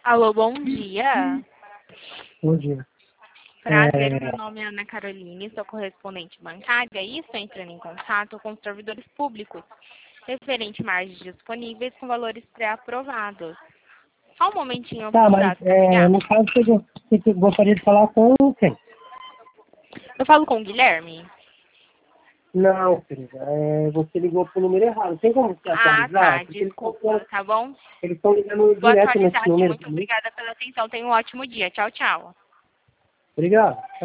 Alô, bom dia. Bom dia. Prazer, meu nome é Ana Caroline, sou correspondente bancária e estou entrando em contato com os servidores públicos, referente a margens disponíveis com valores pré-aprovados. Só um momentinho, eu Tá, vou mas dar, tá ligado? no caso você gostaria de falar com quem? Eu falo com o Guilherme? Não, querida, você ligou pro número errado. Tem como você Ah, atualizar? tá, Porque desculpa, tá bom? eles estão ligando Vou direto nesse atualizar aqui, número muito pra mim. obrigada pela atenção, tenha um ótimo dia, tchau, tchau. Obrigado.